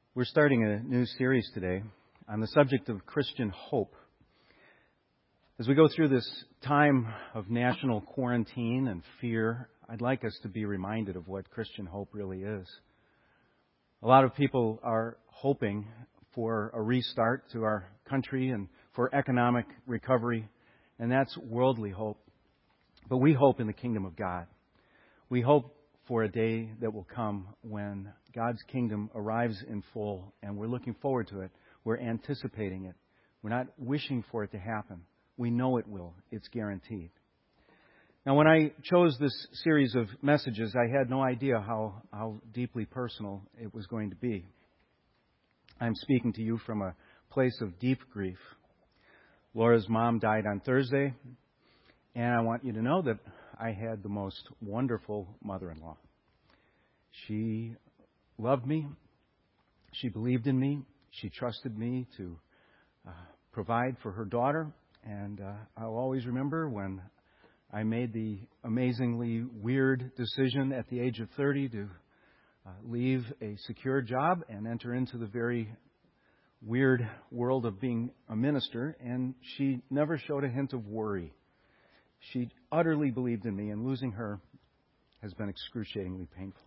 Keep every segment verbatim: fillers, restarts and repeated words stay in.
We're starting a new series today on the subject of Christian hope. As we go through this time of national quarantine and fear, I'd like us to be reminded of what Christian hope really is. A lot of people are hoping for a restart to our country and for economic recovery, and that's worldly hope. But we hope in the kingdom of God. We hope for a day that will come when God's kingdom arrives in full, and we're looking forward to it. We're anticipating it. We're not wishing for it to happen. We know it will. It's guaranteed. Now, when I chose this series of messages, I had no idea how, how deeply personal it was going to be. I'm speaking to you from a place of deep grief. Laura's mom died on Thursday, and I want you to know that I had the most wonderful mother-in-law. She loved me. She believed in me. She trusted me to uh, provide for her daughter. And uh, I'll always remember when I made the amazingly weird decision at the age of thirty to uh, leave a secure job and enter into the very weird world of being a minister. And she never showed a hint of worry. She utterly believed in me, and losing her has been excruciatingly painful.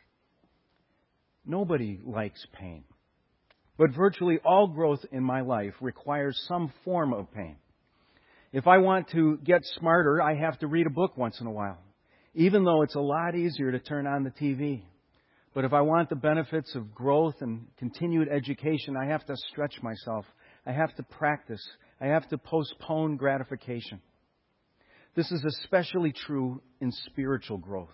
Nobody likes pain, but virtually all growth in my life requires some form of pain. If I want to get smarter, I have to read a book once in a while, even though it's a lot easier to turn on the T V. But if I want the benefits of growth and continued education, I have to stretch myself. I have to practice. I have to postpone gratification. This is especially true in spiritual growth.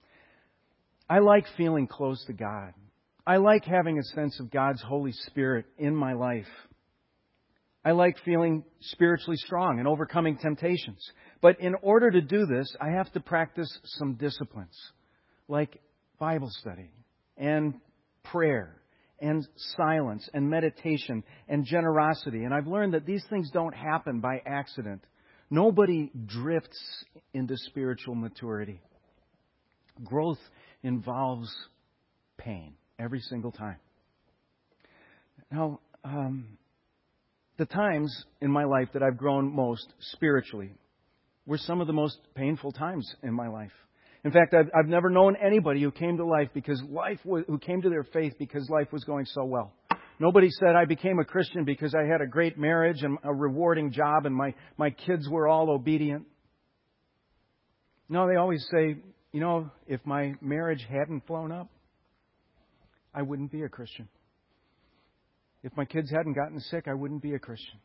I like feeling close to God. I like having a sense of God's Holy Spirit in my life. I like feeling spiritually strong and overcoming temptations. But in order to do this, I have to practice some disciplines, like Bible study and prayer and silence and meditation and generosity. And I've learned that these things don't happen by accident. Nobody drifts into spiritual maturity. Growth involves pain every single time. Now, um, the times in my life that I've grown most spiritually were some of the most painful times in my life. In fact, I've, I've never known anybody who came to life because life was, who came to their faith because life was going so well. Nobody said I became a Christian because I had a great marriage and a rewarding job and my, my kids were all obedient. No, they always say, you know, if my marriage hadn't blown up, I wouldn't be a Christian. If my kids hadn't gotten sick, I wouldn't be a Christian.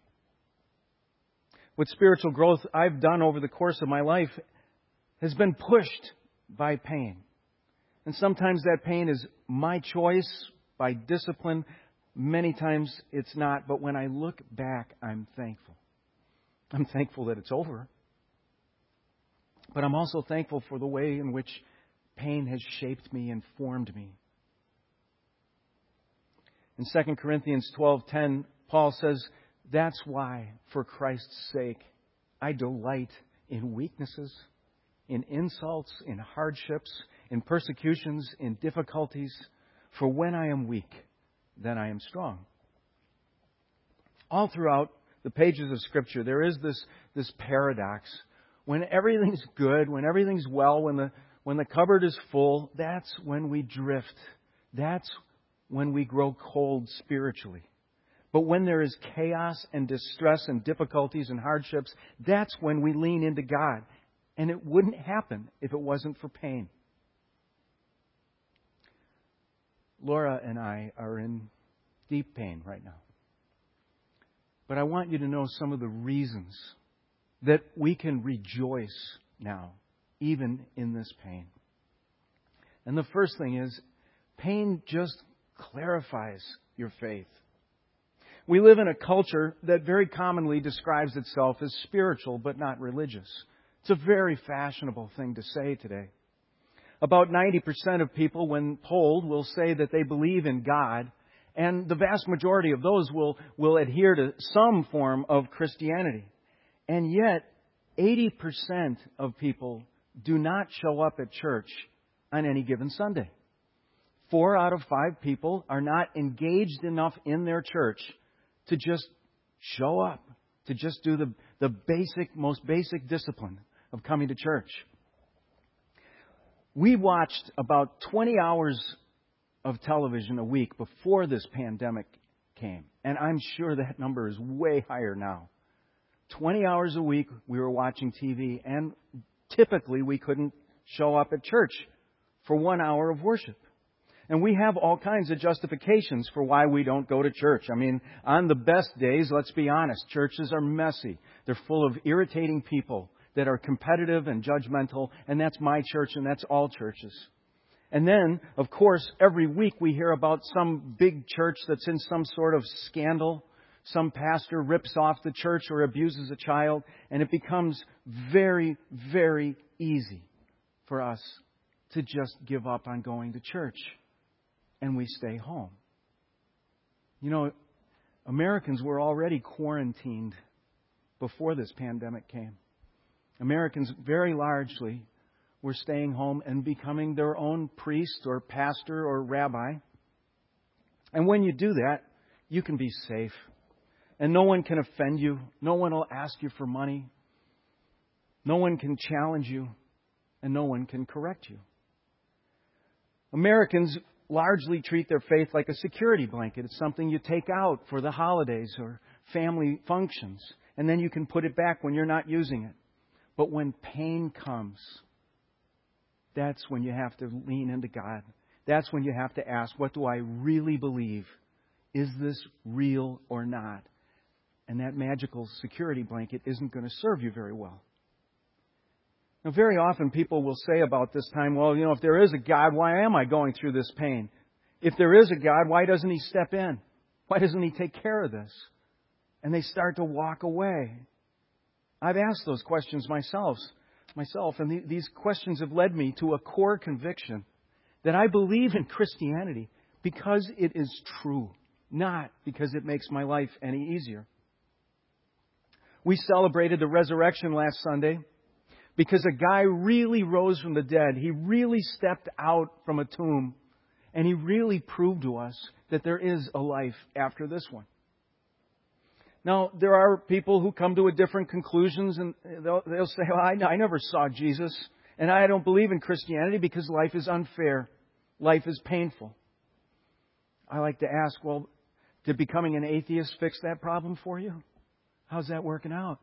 What spiritual growth I've done over the course of my life has been pushed by pain. And sometimes that pain is my choice by discipline. Many times it's not, but when I look back, I'm thankful. I'm thankful that it's over. But I'm also thankful for the way in which pain has shaped me and formed me. In Second Corinthians twelve ten, Paul says, "That's why, for Christ's sake, I delight in weaknesses, in insults, in hardships, in persecutions, in difficulties. For when I am weak, then I am strong." All throughout the pages of Scripture, there is this, this paradox. When everything's good, when everything's well, when the, when the cupboard is full, that's when we drift. That's when we grow cold spiritually. But when there is chaos and distress and difficulties and hardships, that's when we lean into God. And it wouldn't happen if it wasn't for pain. Laura and I are in deep pain right now. But I want you to know some of the reasons that we can rejoice now, even in this pain. And the first thing is, pain just clarifies your faith. We live in a culture that very commonly describes itself as spiritual but not religious. It's a very fashionable thing to say today. About ninety percent of people, when polled, will say that they believe in God, and the vast majority of those will, will adhere to some form of Christianity. And yet, eighty percent of people do not show up at church on any given Sunday. Four out of five people are not engaged enough in their church to just show up, to just do the, the basic, most basic discipline of coming to church. We watched about twenty hours of television a week before this pandemic came. And I'm sure that number is way higher now. twenty hours a week we were watching T V, and typically we couldn't show up at church for one hour of worship. And we have all kinds of justifications for why we don't go to church. I mean, on the best days, let's be honest, churches are messy. They're full of irritating people that are competitive and judgmental, and that's my church and that's all churches. And then, of course, every week we hear about some big church that's in some sort of scandal. Some pastor rips off the church or abuses a child, and it becomes very, very easy for us to just give up on going to church. And we stay home. You know, Americans were already quarantined before this pandemic came. Americans very largely were staying home and becoming their own priest or pastor or rabbi. And when you do that, you can be safe. And no one can offend you. No one will ask you for money. No one can challenge you. And no one can correct you. Americans largely treat their faith like a security blanket. It's something you take out for the holidays or family functions, and then you can put it back when you're not using it. But when pain comes, that's when you have to lean into God. That's when you have to ask, what do I really believe? Is this real or not? And that magical security blanket isn't going to serve you very well. Now, very often people will say about this time, well, you know, if there is a God, why am I going through this pain? If there is a God, why doesn't He step in? Why doesn't He take care of this? And they start to walk away. I've asked those questions myself, myself, and th- these questions have led me to a core conviction that I believe in Christianity because it is true, not because it makes my life any easier. We celebrated the resurrection last Sunday because a guy really rose from the dead. He really stepped out from a tomb. And he really proved to us that there is a life after this one. Now, there are people who come to a different conclusions, and they'll, they'll say, well, I, I never saw Jesus, and I don't believe in Christianity because life is unfair. Life is painful. I like to ask, well, did becoming an atheist fix that problem for you? How's that working out?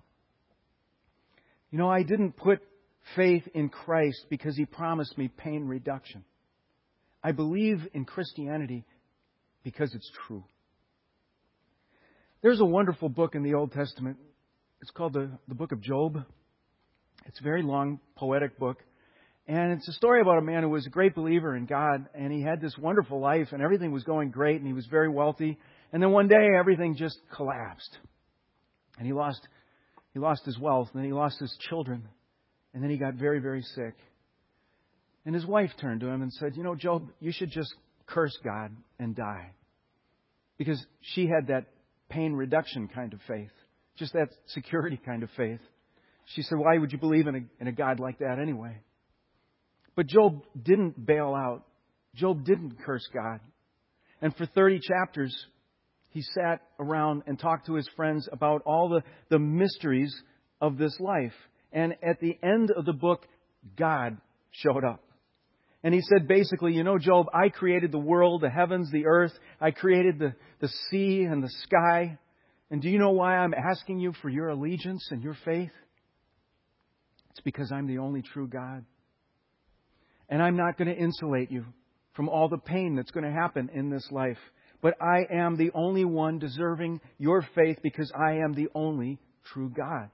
You know, I didn't put faith in Christ because He promised me pain reduction. I believe in Christianity because it's true. There's a wonderful book in the Old Testament. It's called the, the Book of Job. It's a very long, poetic book. And it's a story about a man who was a great believer in God. And he had this wonderful life and everything was going great and he was very wealthy. And then one day everything just collapsed. And he lost He lost his wealth, and then he lost his children, and then he got very, very sick. And his wife turned to him and said, you know, Job, you should just curse God and die. Because she had that pain reduction kind of faith, just that security kind of faith. She said, why would you believe in a, in a God like that anyway? But Job didn't bail out. Job didn't curse God. And for thirty chapters, he sat around and talked to his friends about all the, the mysteries of this life. And at the end of the book, God showed up. And he said basically, you know, Job, I created the world, the heavens, the earth. I created the, the sea and the sky. And do you know why I'm asking you for your allegiance and your faith? It's because I'm the only true God. And I'm not going to insulate you from all the pain that's going to happen in this life. But I am the only one deserving your faith because I am the only true God.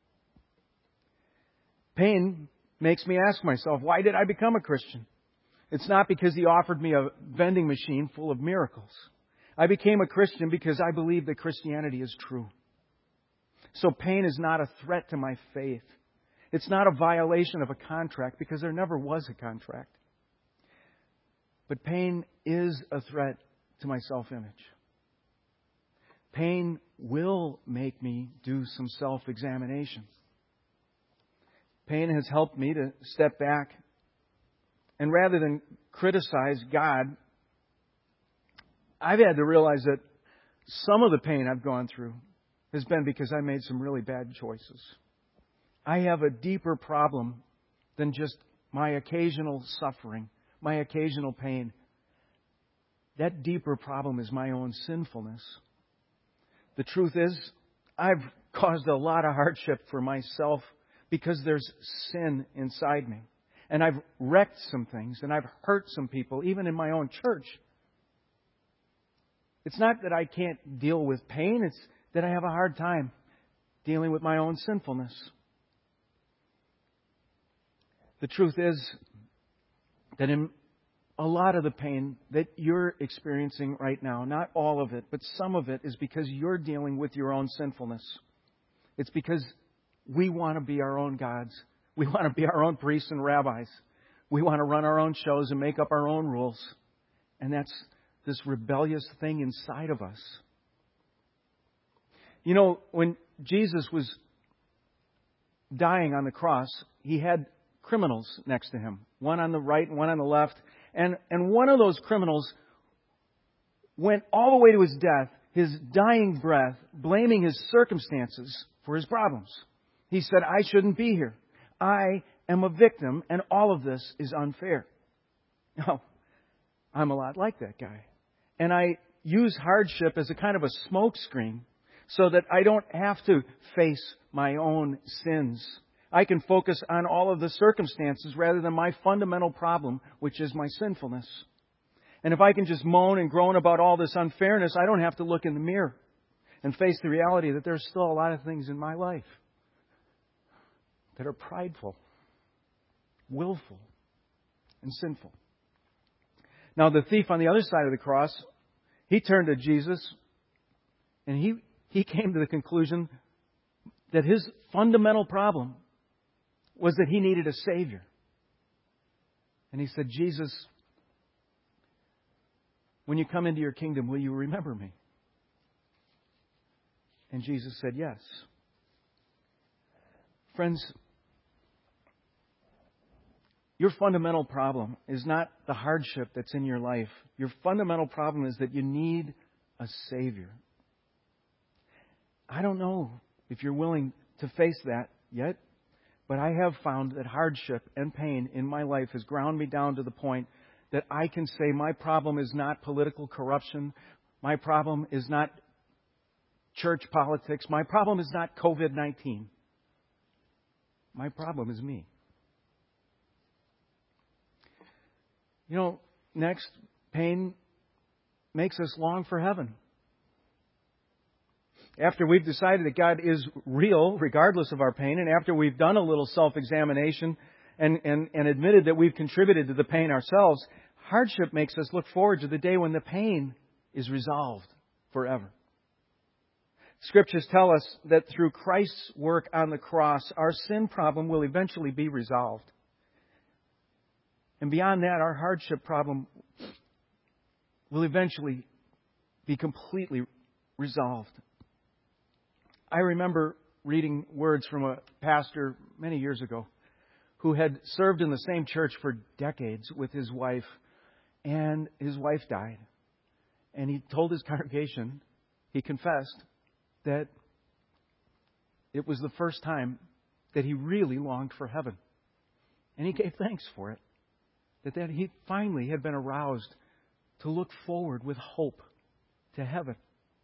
Pain makes me ask myself, why did I become a Christian? It's not because He offered me a vending machine full of miracles. I became a Christian because I believe that Christianity is true. So pain is not a threat to my faith. It's not a violation of a contract because there never was a contract. But pain is a threat to my self-image. Pain will make me do some self-examination. Pain has helped me to step back and rather than criticize God I've had to realize that some of the pain I've gone through has been because I made some really bad choices. I have a deeper problem than just my occasional suffering, my occasional pain. That deeper problem is my own sinfulness. The truth is, I've caused a lot of hardship for myself because there's sin inside me. And I've wrecked some things, and I've hurt some people, even in my own church. It's not that I can't deal with pain, it's that I have a hard time dealing with my own sinfulness. The truth is that in a lot of the pain that you're experiencing right now, not all of it, but some of it is because you're dealing with your own sinfulness. It's because we want to be our own gods. We want to be our own priests and rabbis. We want to run our own shows and make up our own rules. And that's this rebellious thing inside of us. You know, when Jesus was dying on the cross, He had criminals next to Him. One on the right and one on the left. And, and one of those criminals went all the way to his death, his dying breath, blaming his circumstances for his problems. He said, I shouldn't be here. I am a victim, and all of this is unfair. Now, I'm a lot like that guy. And I use hardship as a kind of a smokescreen so that I don't have to face my own sins. I can focus on all of the circumstances rather than my fundamental problem, which is my sinfulness. And if I can just moan and groan about all this unfairness, I don't have to look in the mirror and face the reality that there's still a lot of things in my life that are prideful, willful, and sinful. Now, the thief on the other side of the cross, he turned to Jesus and he, he came to the conclusion that his fundamental problem was that he needed a Savior. And he said, Jesus, when you come into your kingdom, will you remember me? And Jesus said, yes. Friends, your fundamental problem is not the hardship that's in your life. Your fundamental problem is that you need a Savior. I don't know if you're willing to face that yet, but I have found that hardship and pain in my life has ground me down to the point that I can say my problem is not political corruption. My problem is not church politics. My problem is not covid nineteen. My problem is me. You know, next, pain makes us long for heaven. After we've decided that God is real, regardless of our pain, and after we've done a little self-examination and, and, and admitted that we've contributed to the pain ourselves, hardship makes us look forward to the day when the pain is resolved forever. Scriptures tell us that through Christ's work on the cross, our sin problem will eventually be resolved. And beyond that, our hardship problem will eventually be completely resolved. I remember reading words from a pastor many years ago who had served in the same church for decades with his wife, and his wife died. And he told his congregation, he confessed, that it was the first time that he really longed for heaven. And he gave thanks for it. That, that he finally had been aroused to look forward with hope to heaven.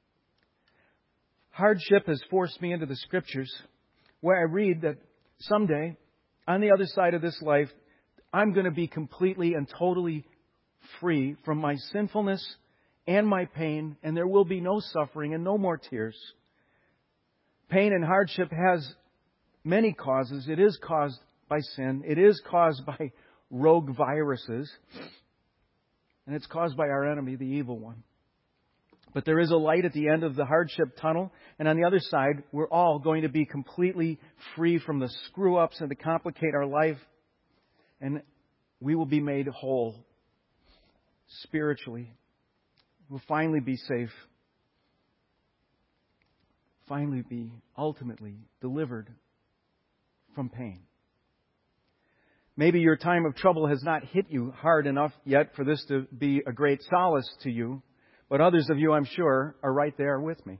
Hardship has forced me into the Scriptures where I read that someday, on the other side of this life, I'm going to be completely and totally free from my sinfulness and my pain, and there will be no suffering and no more tears. Pain and hardship has many causes. It is caused by sin. It is caused by rogue viruses. And it's caused by our enemy, the evil one. But there is a light at the end of the hardship tunnel. And on the other side, we're all going to be completely free from the screw-ups and to complicate our life. And we will be made whole spiritually. We'll finally be safe. Finally be ultimately delivered from pain. Maybe your time of trouble has not hit you hard enough yet for this to be a great solace to you. But others of you, I'm sure, are right there with me.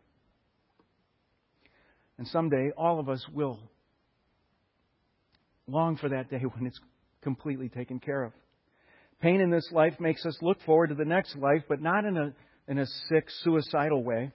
And someday, all of us will long for that day when it's completely taken care of. Pain in this life makes us look forward to the next life, but not in a, in a sick, suicidal way.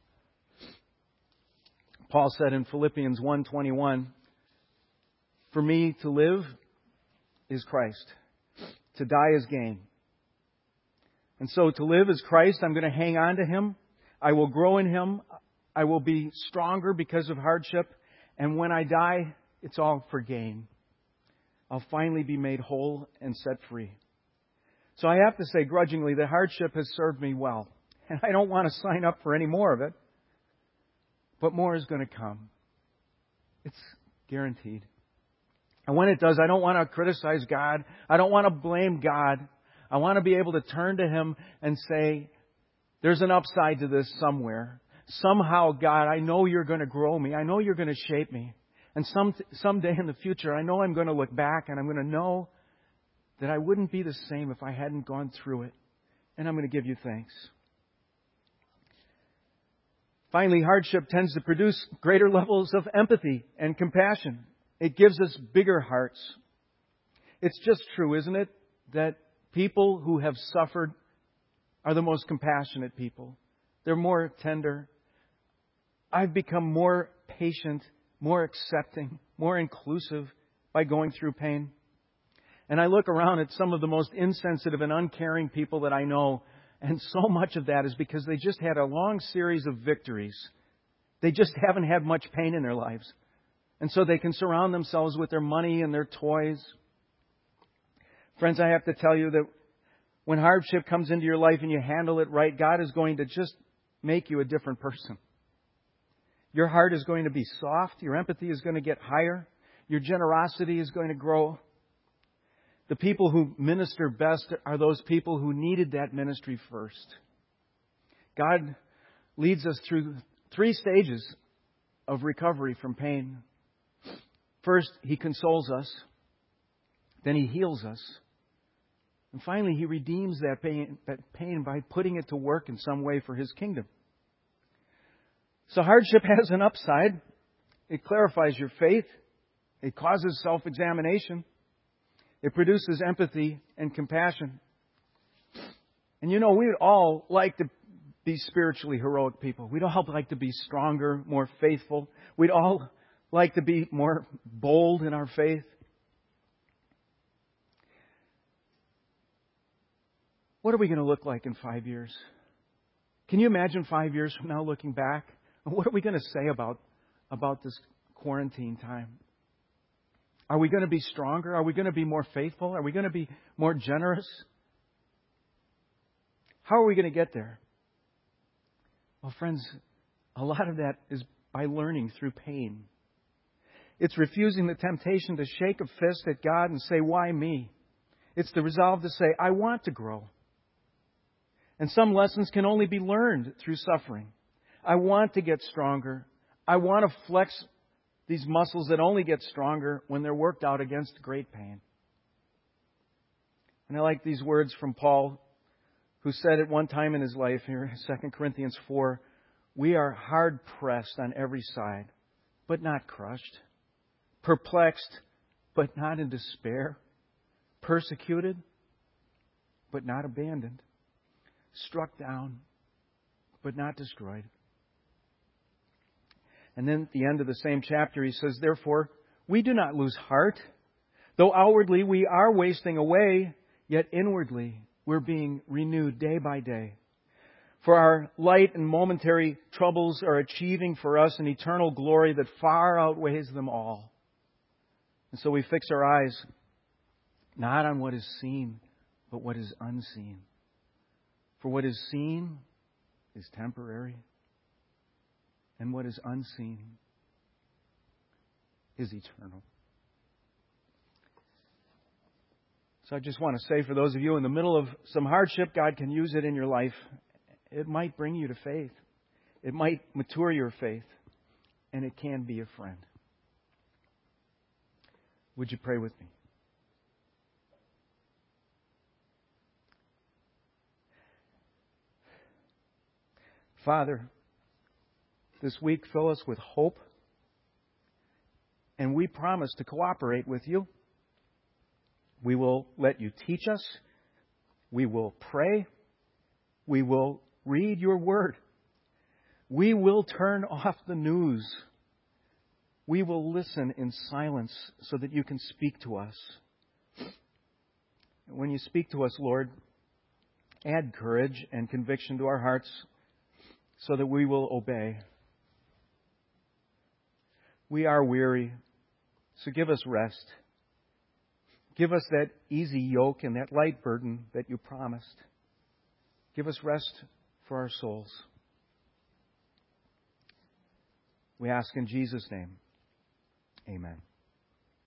Paul said in Philippians one twenty-one, "For me to live is Christ. To die is gain." And so to live is Christ. I'm going to hang on to Him. I will grow in Him. I will be stronger because of hardship. And when I die, it's all for gain. I'll finally be made whole and set free. So I have to say grudgingly that hardship has served me well. And I don't want to sign up for any more of it. But more is going to come. It's guaranteed. And when it does, I don't want to criticize God. I don't want to blame God. I want to be able to turn to Him and say, there's an upside to this somewhere. Somehow, God, I know You're going to grow me. I know You're going to shape me. And some someday in the future, I know I'm going to look back and I'm going to know that I wouldn't be the same if I hadn't gone through it. And I'm going to give You thanks. Finally, hardship tends to produce greater levels of empathy and compassion. It gives us bigger hearts. It's just true, isn't it, that people who have suffered are the most compassionate people. They're more tender. I've become more patient, more accepting, more inclusive by going through pain. And I look around at some of the most insensitive and uncaring people that I know, and so much of that is because they just had a long series of victories. They just haven't had much pain in their lives. And so they can surround themselves with their money and their toys. Friends, I have to tell you that when hardship comes into your life and you handle it right, God is going to just make you a different person. Your heart is going to be soft. Your empathy is going to get higher. Your generosity is going to grow. The people who minister best are those people who needed that ministry first. God leads us through three stages of recovery from pain. First, He consoles us. Then He heals us. And finally, He redeems that pain, that pain by putting it to work in some way for His kingdom. So hardship has an upside. It clarifies your faith. It causes self-examination. It produces empathy and compassion. And you know, we'd all like to be spiritually heroic people. We'd all like to be stronger, more faithful. We'd all like to be more bold in our faith. What are we going to look like in five years? Can you imagine five years from now looking back? What are we going to say about, about this quarantine time? Are we going to be stronger? Are we going to be more faithful? Are we going to be more generous? How are we going to get there? Well, friends, a lot of that is by learning through pain. It's refusing the temptation to shake a fist at God and say, why me? It's the resolve to say, I want to grow. And some lessons can only be learned through suffering. I want to get stronger. I want to flex these muscles that only get stronger when they're worked out against great pain. And I like these words from Paul, who said at one time in his life, here in Second Corinthians four, we are hard pressed on every side, but not crushed. Perplexed, but not in despair. Persecuted, but not abandoned. Struck down, but not destroyed. And then at the end of the same chapter, he says, therefore, we do not lose heart. Though outwardly we are wasting away, yet inwardly we're being renewed day by day. For our light and momentary troubles are achieving for us an eternal glory that far outweighs them all. And so we fix our eyes not on what is seen, but what is unseen. For what is seen is temporary, and what is unseen is eternal. So I just want to say for those of you in the middle of some hardship, God can use it in your life. It might bring you to faith. It might mature your faith. And it can be a friend. Would you pray with me? Father, this week fill us with hope, and we promise to cooperate with you. We will let you teach us. We will pray. We will read your word. We will turn off the news. We will listen in silence so that you can speak to us. And when you speak to us, Lord, add courage and conviction to our hearts so that we will obey. We are weary, so give us rest. Give us that easy yoke and that light burden that you promised. Give us rest for our souls. We ask in Jesus' name. Amen.